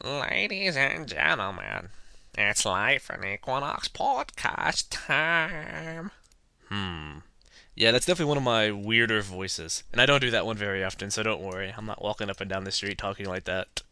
Ladies and gentlemen, it's Life and Equinox podcast time. Yeah, that's definitely one of my weirder voices. And I don't do that one very often, so don't worry. I'm not walking up and down the street talking like that.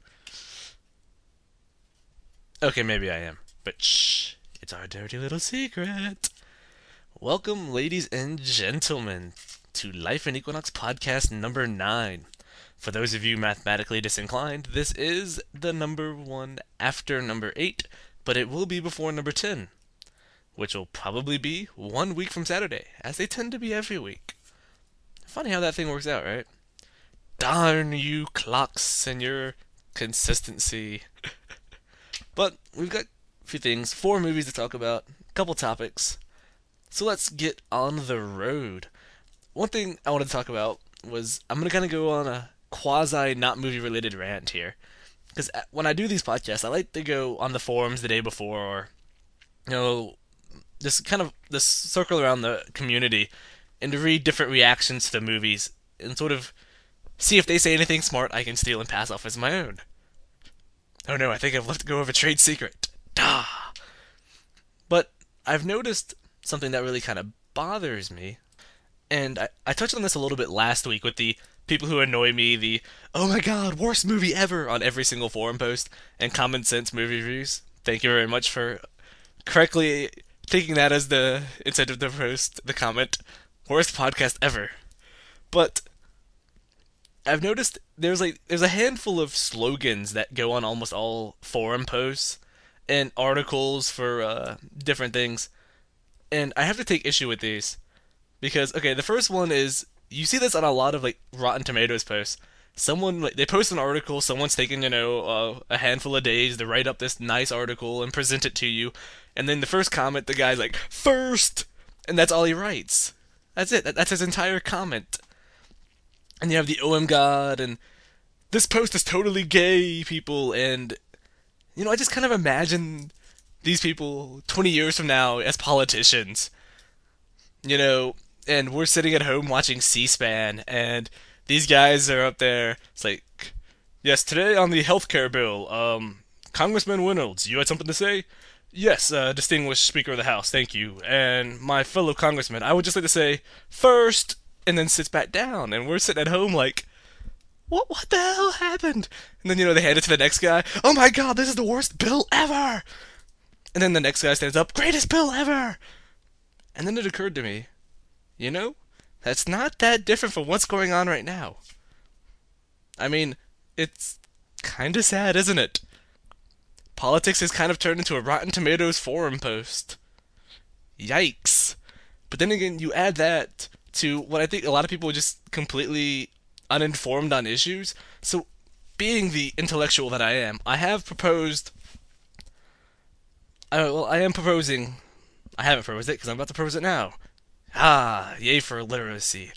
Okay, maybe I am. But shh, it's our dirty little secret. Welcome, ladies and gentlemen, to Life and Equinox podcast number 9. For those of you mathematically disinclined, this is the number 1 after number 8, but it will be before number 10, which will probably be 1 week from Saturday, as they tend to be every week. Funny how that thing works out, right? Darn you clocks and your consistency. But we've got a few things, 4 movies to talk about, a couple topics. So let's get on the road. One thing I wanted to talk about was I'm gonna kind of go on a quasi not movie related rant here, because when I do these podcasts, I like to go on the forums the day before, or you know, just circle around the community and to read different reactions to the movies and sort of see if they say anything smart I can steal and pass off as my own. Oh no, I think I've let go of a trade secret. Duh. But I've noticed something that really kind of bothers me, and I touched on this a little bit last week with the people who annoy me, the oh my god, worst movie ever on every single forum post, and common sense movie reviews. Thank you very much for correctly taking that as the incentive to post the comment. Worst podcast ever. But I've noticed there's a handful of slogans that go on almost all forum posts and articles for different things, and I have to take issue with these because okay, the first one is you see this on a lot of like Rotten Tomatoes posts. Someone like they post an article, someone's taken a handful of days to write up this nice article and present it to you, and then the first comment the guy's like first, and that's all he writes. That's it. That's his entire comment. And you have the OM God and this post is totally gay people, and I just kind of imagine these people 20 years from now as politicians, you know and we're sitting at home watching C-SPAN, and these guys are up there. It's like, yes, today on the healthcare bill, Congressman Reynolds, you had something to say? Yes, distinguished Speaker of the House, thank you. And my fellow congressman, I would just like to say, first, and then sits back down, and we're sitting at home like, what the hell happened? And then they hand it to the next guy. Oh my god, this is the worst bill ever. And then the next guy stands up, greatest bill ever. And then it occurred to me, you know, that's not that different from what's going on right now. I mean, it's kind of sad, isn't it? Politics has kind of turned into a Rotten Tomatoes forum post. Yikes. But then again, you add that to what I think a lot of people are just completely uninformed on issues. So, being the intellectual that I am, I have proposed. I am proposing. I haven't proposed it because I'm about to propose it now. Ah, yay for literacy.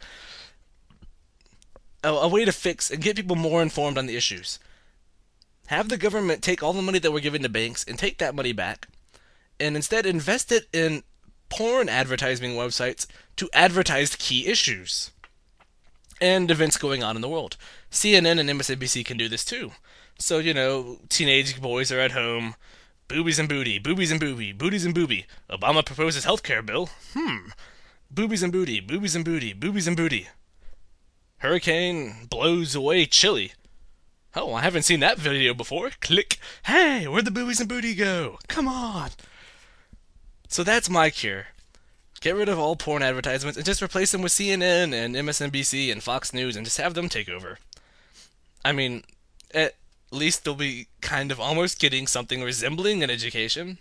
A way to fix and get people more informed on the issues. Have the government take all the money that we're giving to banks and take that money back, and instead invest it in porn advertising websites to advertise key issues and events going on in the world. CNN and MSNBC can do this too. So, teenage boys are at home. Boobies and booty, boobies and booby, booties and booby. Obama proposes healthcare bill. Boobies and booty, boobies and booty, boobies and booty. Hurricane blows away Chile. Oh, I haven't seen that video before. Click. Hey, where'd the boobies and booty go? Come on. So that's my cure. Get rid of all porn advertisements and just replace them with CNN and MSNBC and Fox News and just have them take over. I mean, at least they'll be kind of almost getting something resembling an education.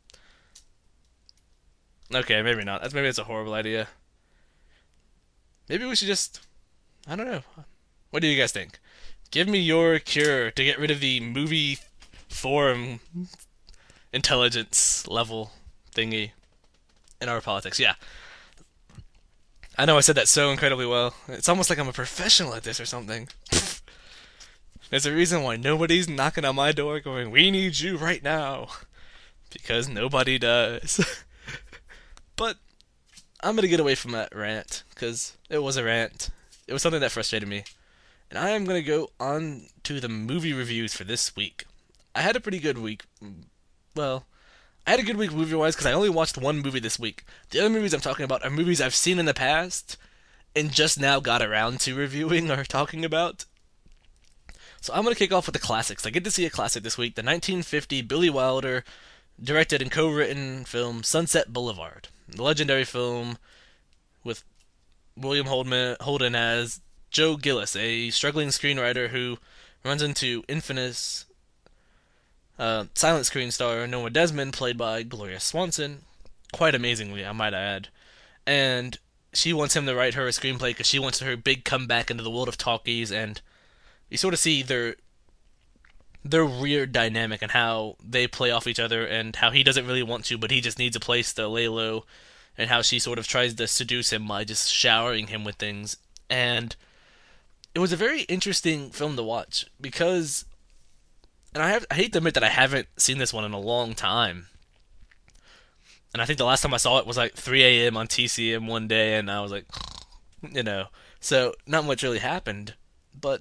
Okay, maybe not. Maybe that's a horrible idea. Maybe we should just. I don't know. What do you guys think? Give me your cure to get rid of the movie forum intelligence level thingy in our politics. Yeah, I know I said that so incredibly well. It's almost like I'm a professional at this or something. There's a reason why nobody's knocking on my door going, we need you right now. Because nobody does. But I'm going to get away from that rant, because it was a rant. It was something that frustrated me. And I am going to go on to the movie reviews for this week. I had a pretty good week. Well, I had a good week movie wise because I only watched one movie this week. The other movies I'm talking about are movies I've seen in the past and just now got around to reviewing or talking about. So I'm going to kick off with the classics. I get to see a classic this week, the 1950 Billy Wilder directed and co-written film Sunset Boulevard. The legendary film with William Holden as Joe Gillis, a struggling screenwriter who runs into infamous silent screen star Noah Desmond, played by Gloria Swanson, quite amazingly, I might add. And she wants him to write her a screenplay because she wants her big comeback into the world of talkies, and you sort of see their weird dynamic and how they play off each other, and how he doesn't really want to, but he just needs a place to lay low, and how she sort of tries to seduce him by just showering him with things. And it was a very interesting film to watch because, and I hate to admit that I haven't seen this one in a long time. And I think the last time I saw it was like 3 a.m. on TCM one day, and I was like, you know, so not much really happened. But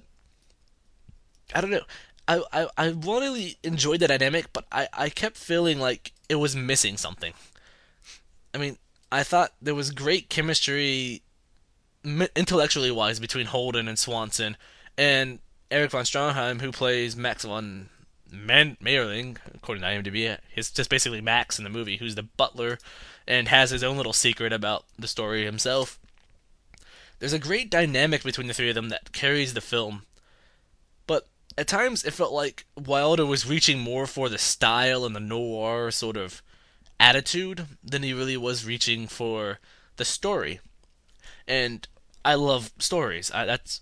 I don't know. I really enjoyed the dynamic, but I kept feeling like it was missing something. I mean, I thought there was great chemistry, intellectually wise, between Holden and Swanson, and Eric von Stroheim, who plays Max von Mayerling, according to IMDb. He's just basically Max in the movie, who's the butler and has his own little secret about the story himself. There's a great dynamic between the three of them that carries the film, but at times it felt like Wilder was reaching more for the style and the noir sort of attitude than he really was reaching for the story. And I love stories. That's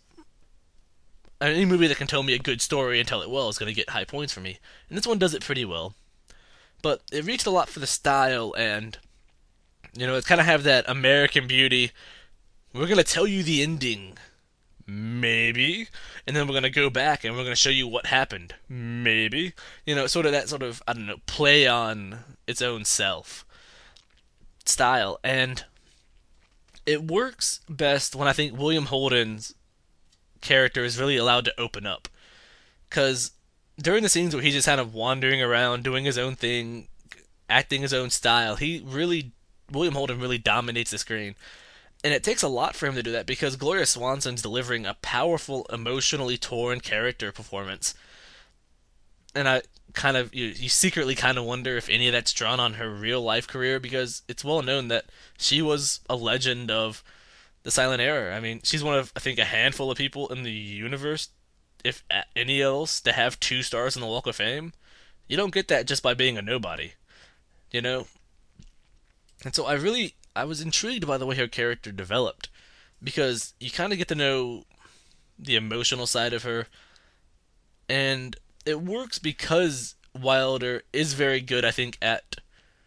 any movie that can tell me a good story and tell it well is going to get high points for me. And this one does it pretty well. But it reached a lot for the style, and it kind of have that American Beauty. We're going to tell you the ending, maybe, and then we're going to go back and we're going to show you what happened, maybe. Sort of that sort of, I don't know, play on its own self style. And it works best when I think William Holden's character is really allowed to open up. Because during the scenes where he's just kind of wandering around, doing his own thing, acting his own style, William Holden really dominates the screen. And it takes a lot for him to do that because Gloria Swanson's delivering a powerful, emotionally torn character performance. And you secretly kind of wonder if any of that's drawn on her real life career, because it's well known that she was a legend of the silent era. I mean, she's one of, I think, a handful of people in the universe, if any else, to have 2 stars on the Walk of Fame. You don't get that just by being a nobody, you know? And so I was intrigued by the way her character developed, because you kind of get to know the emotional side of her, and it works because Wilder is very good, I think, at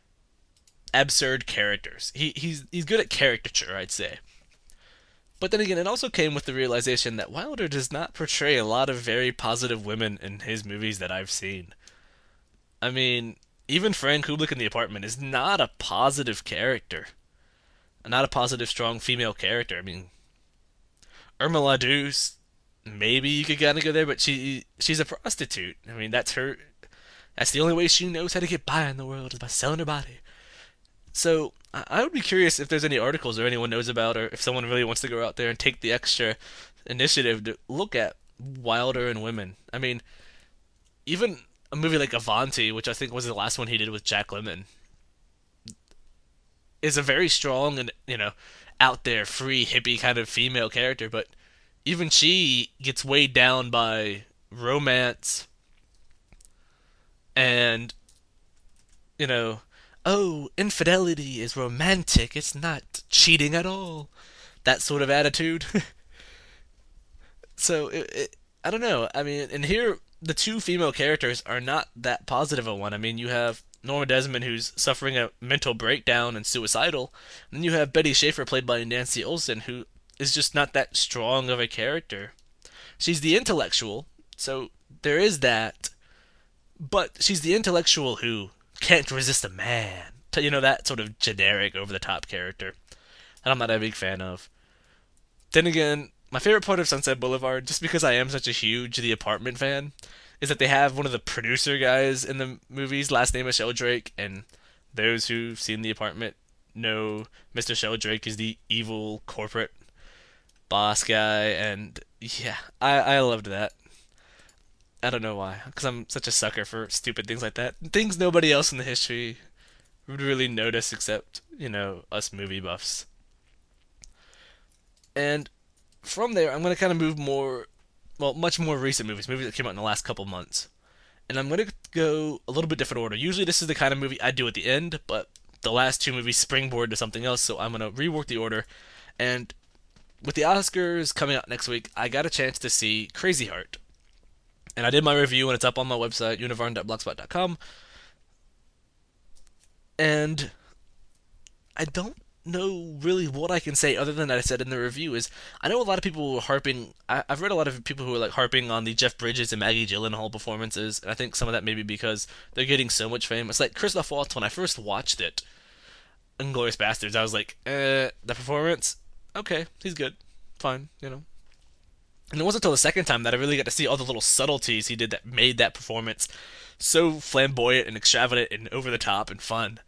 absurd characters. He's good at caricature, I'd say. But then again, it also came with the realization that Wilder does not portray a lot of very positive women in his movies that I've seen. I mean, even Fran Kubelik in The Apartment is not a positive character. Not a positive, strong female character. I mean, Irma La Douce, maybe you could kind of go there, but she's a prostitute. I mean, that's her. That's the only way she knows how to get by in the world, is by selling her body. So I would be curious if there's any articles or anyone knows about, or if someone really wants to go out there and take the extra initiative to look at Wilder and women. I mean, even a movie like Avanti, which I think was the last one he did with Jack Lemmon, is a very strong and out there, free, hippie kind of female character, but even she gets weighed down by romance and you know oh, infidelity is romantic, it's not cheating at all, that sort of attitude. So I don't know. I mean, and here the two female characters are not that positive a one. I mean, you have Norma Desmond, who's suffering a mental breakdown and suicidal, and then you have Betty Schaefer, played by Nancy Olson, who is just not that strong of a character. She's the intellectual, so there is that, but she's the intellectual who can't resist a man. That sort of generic, over the top character that I'm not a big fan of. Then again, my favorite part of Sunset Boulevard, just because I am such a huge The Apartment fan, is that they have one of the producer guys in the movies. Last name is Sheldrake, and those who've seen The Apartment know Mr. Sheldrake is the evil corporate boss guy, and yeah, I loved that. I don't know why, because I'm such a sucker for stupid things like that. Things nobody else in the history would really notice except, us movie buffs. And from there, I'm going to kind of move more, well, much more recent movies that came out in the last couple months. And I'm going to go a little bit different order. Usually, this is the kind of movie I do at the end, but the last two movies springboard to something else, so I'm going to rework the order. And with the Oscars coming out next week, I got a chance to see Crazy Heart. And I did my review, and it's up on my website, univarn.blogspot.com. And I don't know really what I can say other than I said in the review is I know a lot of people were harping. I've read a lot of people who are like harping on the Jeff Bridges and Maggie Gyllenhaal performances, and I think some of that may be because they're getting so much fame. It's like Christoph Waltz when I first watched it, Inglourious Bastards. I was like, the performance, okay, he's good, fine, And it wasn't until the second time that I really got to see all the little subtleties he did that made that performance so flamboyant and extravagant and over the top and fun.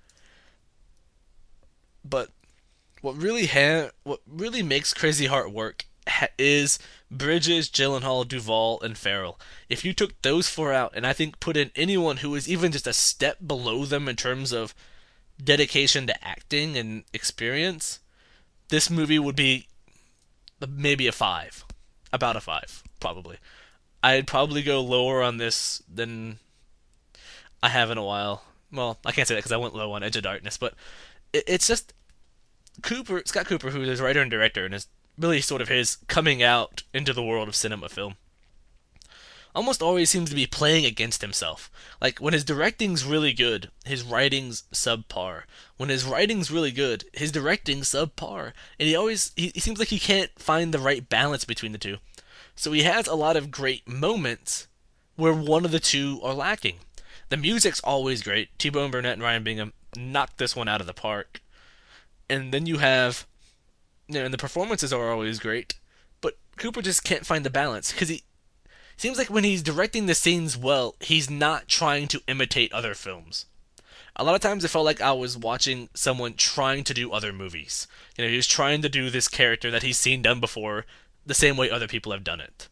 But what really makes Crazy Heart work is Bridges, Gyllenhaal, Duvall, and Farrell. If you took those four out and I think put in anyone who is even just a step below them in terms of dedication to acting and experience, this movie would be maybe a five, about a five, probably. I'd probably go lower on this than I have in a while. Well, I can't say that because I went low on Edge of Darkness, but it's just Scott Cooper, who is writer and director, and is really sort of his coming out into the world of cinema film, almost always seems to be playing against himself. Like when his directing's really good, his writing's subpar. When his writing's really good, his directing's subpar. And he seems like he can't find the right balance between the two. So he has a lot of great moments where one of the two are lacking. The music's always great. T-Bone Burnett and Ryan Bingham knocked this one out of the park. And then you have, and the performances are always great, but Cooper just can't find the balance because he seems like when he's directing the scenes well, he's not trying to imitate other films. A lot of times it felt like I was watching someone trying to do other movies. He was trying to do this character that he's seen done before the same way other people have done it.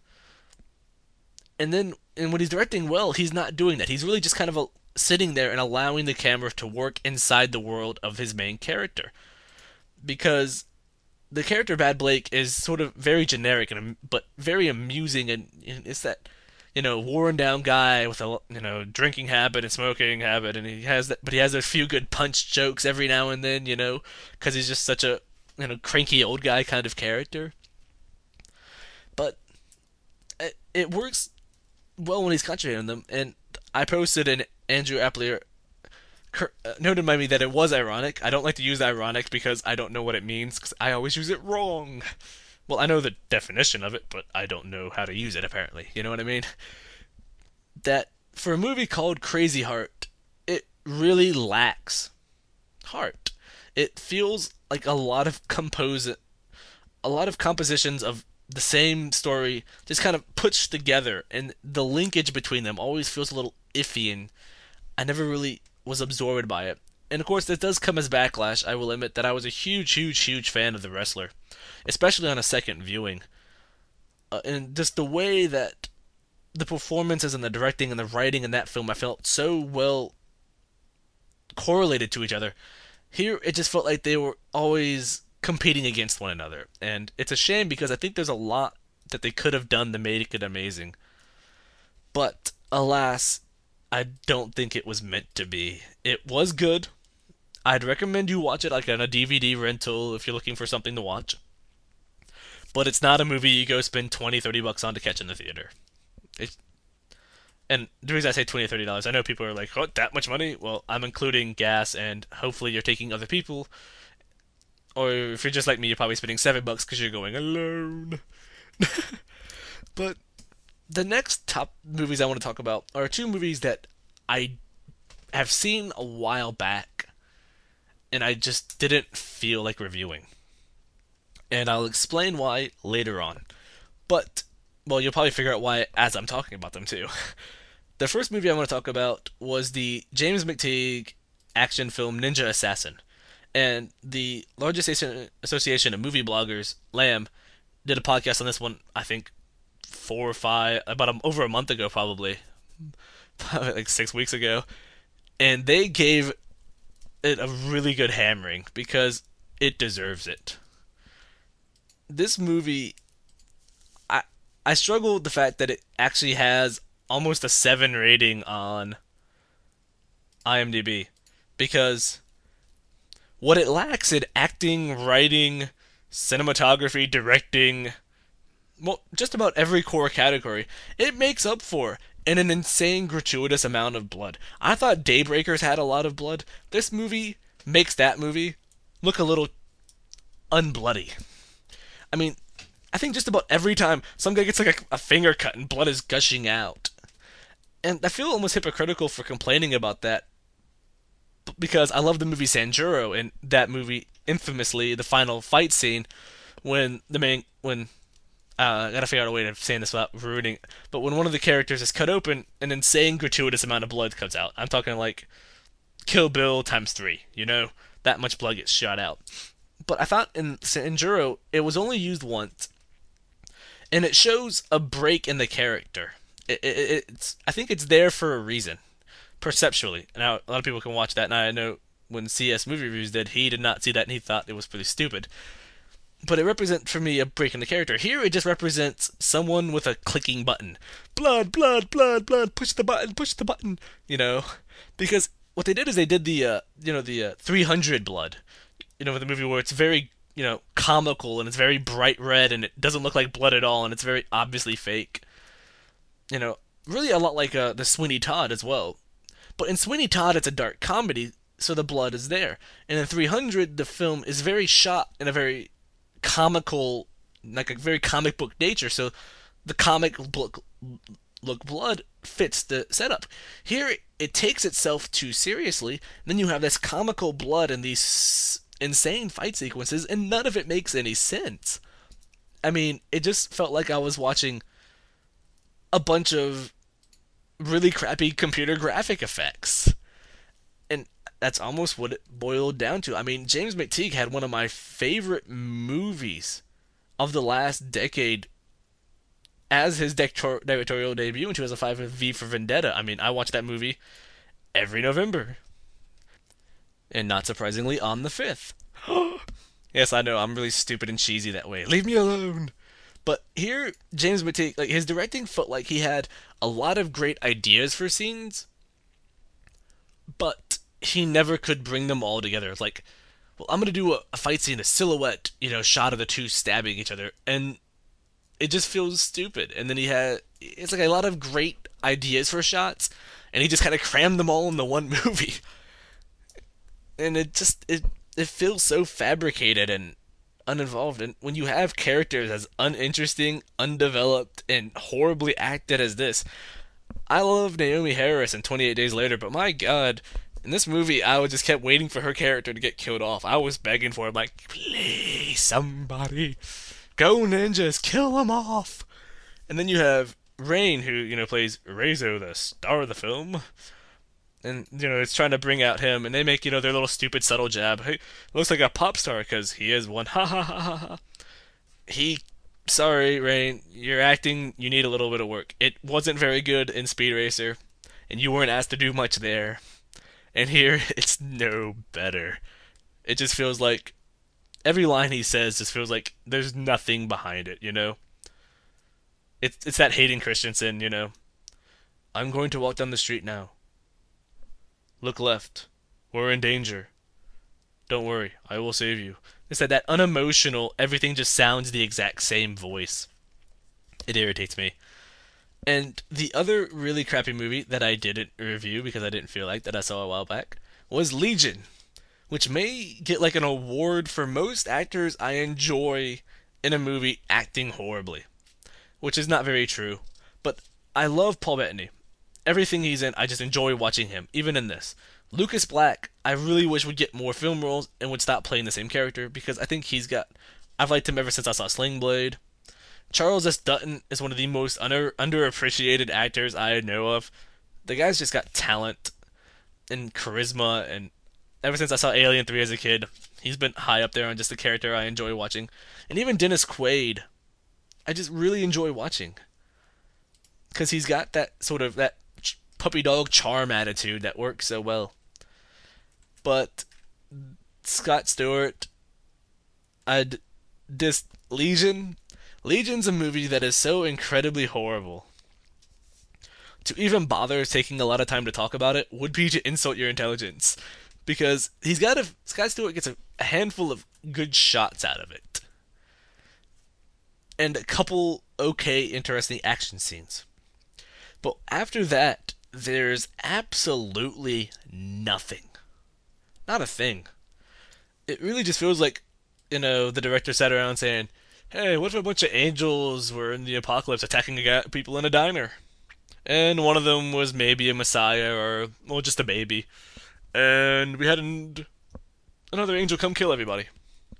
And when he's directing well, he's not doing that. He's really just kind of sitting there and allowing the camera to work inside the world of his main character. Because the character Bad Blake is sort of very generic but very amusing, and it's that worn down guy with a drinking habit and smoking habit, and he has a few good punch jokes every now and then, because he's just such a cranky old guy kind of character. But it works well when he's concentrating on them, and I posted an Andrew Applier noted by me that it was ironic. I don't like to use ironic because I don't know what it means because I always use it wrong. Well, I know the definition of it, but I don't know how to use it apparently. You know what I mean? That for a movie called Crazy Heart, it really lacks heart. It feels like a lot of compositions of the same story just kind of pushed together, and the linkage between them always feels a little iffy, and I never really was absorbed by it. And of course, this does come as backlash. I will admit that I was a huge, huge, huge fan of The Wrestler, especially on a second viewing. And just the way that the performances and the directing and the writing in that film, I felt so well correlated to each other. Here, it just felt like they were always competing against one another. And it's a shame because I think there's a lot that they could have done to make it amazing. But, alas, I don't think it was meant to be. It was good. I'd recommend you watch it like on a DVD rental if you're looking for something to watch. But it's not a movie you go spend $20-$30 on to catch in the theater. It's, and the reason I say $20 or $30, I know people are like, "Oh, that much money?" Well, I'm including gas, and hopefully you're taking other people. Or if you're just like me, you're probably spending $7 because you're going alone. But the next top movies I want to talk about are two movies that I have seen a while back, and I just didn't feel like reviewing. And I'll explain why later on. But, well, you'll probably figure out why as I'm talking about them too. The first movie I want to talk about was the James McTeague action film Ninja Assassin. And the largest association of movie bloggers, Lamb, did a podcast on this one, I think, four or five, about over a month ago, probably, like 6 weeks ago. And they gave it a really good hammering because it deserves it. This movie, I I struggle with the fact that it actually has almost a 7 rating on IMDb because what it lacks in acting, writing, cinematography, directing, well, just about every core category, it makes up for in an insane gratuitous amount of blood. I thought Daybreakers had a lot of blood. This movie makes that movie look a little unbloody. I mean, I think just about every time some guy gets like a finger cut and blood is gushing out. And I feel almost hypocritical for complaining about that because I love the movie Sanjuro, and that movie infamously the final fight scene when the main when I gotta figure out a way to say this without ruining. But when one of the characters is cut open, an insane gratuitous amount of blood comes out. I'm talking like Kill Bill times three. You know, that much blood gets shot out. But I thought in Sanjuro it was only used once, and it shows a break in the character. It's I think it's there for a reason, perceptually. Now a lot of people can watch that, and I know when CS Movie Reviews he did not see that, and he thought it was pretty stupid. But it represents for me a break in the character. Here it just represents someone with a clicking button. Blood, blood, blood, blood. Push the button. You know, because what they did is they did the 300 blood. You know, the movie where it's very comical and it's very bright red and it doesn't look like blood at all and it's very obviously fake. You know, really a lot like the Sweeney Todd as well. But in Sweeney Todd, it's a dark comedy, so the blood is there. And in 300, the film is very shot in a very comical, like a very comic book nature. So the comic book look blood fits the setup. Here, it takes itself too seriously. Then you have this comical blood and these insane fight sequences, and none of it makes any sense. I mean, it just felt like I was watching a bunch of really crappy computer graphic effects. And that's almost what it boiled down to. I mean, James McTeague had one of my favorite movies of the last decade as his directorial debut in 2005 with V for Vendetta. I mean, I watch that movie every November. And not surprisingly, on the 5th. Yes, I know, I'm really stupid and cheesy that way. Leave me alone! But here, James McTeague, like his directing felt like he had a lot of great ideas for scenes, but he never could bring them all together. Like, well, I'm gonna do a fight scene, a silhouette, shot of the two stabbing each other, and it just feels stupid. And then it's like a lot of great ideas for shots, and he just kind of crammed them all in the one movie. And it feels so fabricated and uninvolved. And when you have characters as uninteresting, undeveloped, and horribly acted as this, I love Naomi Harris in 28 Days Later, but my God, in this movie, I just kept waiting for her character to get killed off. I was begging for it, like, please, somebody, go ninjas, kill them off. And then you have Rain, who plays Rezo, the star of the film. And, it's trying to bring out him, and they make, their little stupid subtle jab. Hey, looks like a pop star, because he is one. Ha ha ha ha ha. Sorry, Rain, your acting, you need a little bit of work. It wasn't very good in Speed Racer, and you weren't asked to do much there. And here, it's no better. It just feels like, every line he says just feels like there's nothing behind it. It's that Hayden Christensen. I'm going to walk down the street now. Look left. We're in danger. Don't worry, I will save you. It's that unemotional, everything just sounds the exact same voice. It irritates me. And the other really crappy movie that I didn't review because I didn't feel like that I saw a while back was Legion, which may get like an award for most actors I enjoy in a movie acting horribly, which is not very true. But I love Paul Bettany. Everything he's in, I just enjoy watching him, even in this. Lucas Black, I really wish would get more film roles and would stop playing the same character because I think I've liked him ever since I saw Sling Blade. Charles S. Dutton is one of the most underappreciated actors I know of. The guy's just got talent and charisma, and ever since I saw Alien 3 as a kid, he's been high up there on just a character I enjoy watching. And even Dennis Quaid, I just really enjoy watching because he's got that sort of that puppy dog charm attitude that works so well. But Scott Stewart, I'd just Legion. Legion's a movie that is so incredibly horrible. To even bother taking a lot of time to talk about it would be to insult your intelligence, because Scott Stewart gets a handful of good shots out of it, and a couple okay, interesting action scenes. But after that, there's absolutely nothing. Not a thing. It really just feels like, the director sat around saying, "Hey, what if a bunch of angels were in the apocalypse attacking people in a diner? And one of them was maybe a messiah or, well, just a baby. And we had another angel come kill everybody.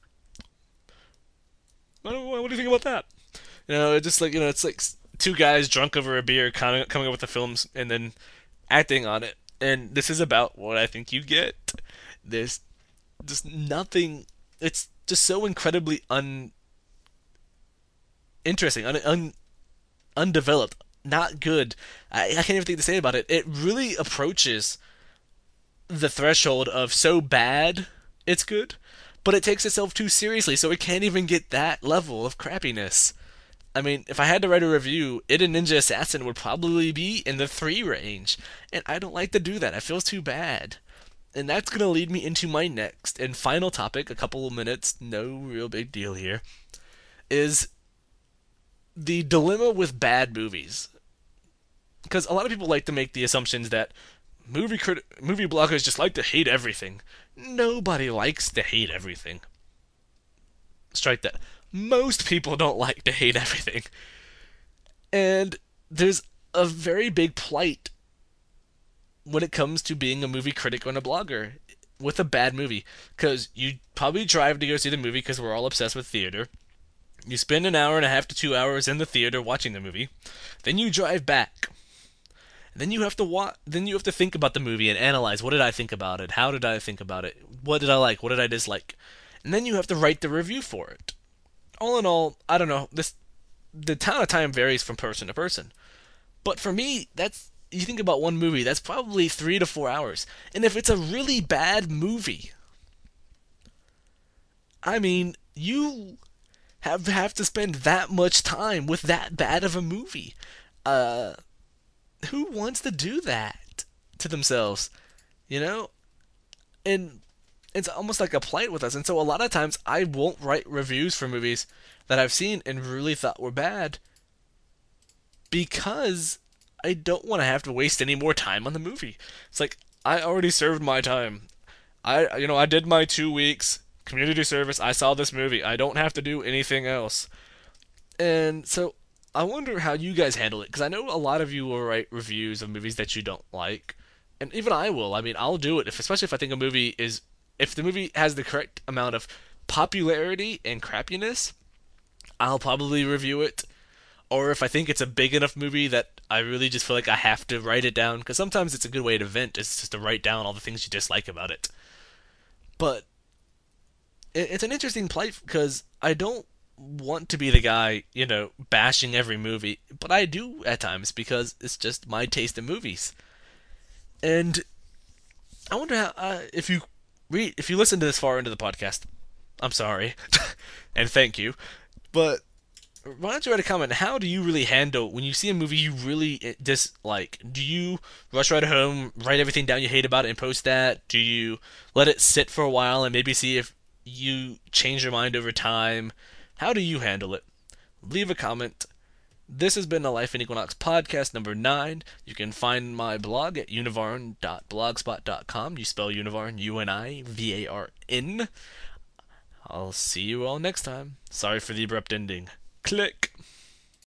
What do you think about that?" It's just like, it's like two guys drunk over a beer coming up with the films and then acting on it. And this is about what I think you get. There's just nothing. It's just so incredibly uninteresting, undeveloped, not good. I can't even think to say about it. It really approaches the threshold of so bad it's good, but it takes itself too seriously, so it can't even get that level of crappiness. I mean, if I had to write a review, It and Ninja Assassin would probably be in the 3 range, and I don't like to do that. I feel too bad. And that's going to lead me into my next and final topic, a couple of minutes, no real big deal here, is the dilemma with bad movies. Because a lot of people like to make the assumptions that movie bloggers just like to hate everything. Nobody likes to hate everything. Strike that. Most people don't like to hate everything. And there's a very big plight when it comes to being a movie critic and a blogger with a bad movie. Because you probably drive to go see the movie because we're all obsessed with theater. You spend an hour and a half to 2 hours in the theater watching the movie. Then you drive back. Then you have to Then you have to think about the movie and analyze, what did I think about it? How did I think about it? What did I like? What did I dislike? And then you have to write the review for it. All in all, I don't know. The amount of time varies from person to person. But for me, that's you think about one movie, that's probably 3 to 4 hours. And if it's a really bad movie, I mean, you have to spend that much time with that bad of a movie. Uh, who wants to do that to themselves? You know, and it's almost like a plight with us. And so a lot of times I won't write reviews for movies that I've seen and really thought were bad because I don't want to have to waste any more time on the movie. It's like I already served my time. I did my 2 weeks community service. I saw this movie. I don't have to do anything else. And so I wonder how you guys handle it because I know a lot of you will write reviews of movies that you don't like, and even I will. I mean, I'll do it especially if I think a movie is if the movie has the correct amount of popularity and crappiness. I'll probably review it, or if I think it's a big enough movie that I really just feel like I have to write it down because sometimes it's a good way to vent. It's just to write down all the things you dislike about it. But it's an interesting plight because I don't want to be the guy, bashing every movie, but I do at times because it's just my taste in movies. And I wonder how if you listen to this far into the podcast, I'm sorry, and thank you. But why don't you write a comment? How do you really handle when you see a movie you really dislike? Do you rush right home, write everything down you hate about it, and post that? Do you let it sit for a while and maybe see if you change your mind over time? How do you handle it? Leave a comment. This has been the Life in Equinox podcast number 9. You can find my blog at univarn.blogspot.com. You spell Univarn, UNIVARN. I'll see you all next time. Sorry for the abrupt ending. Click.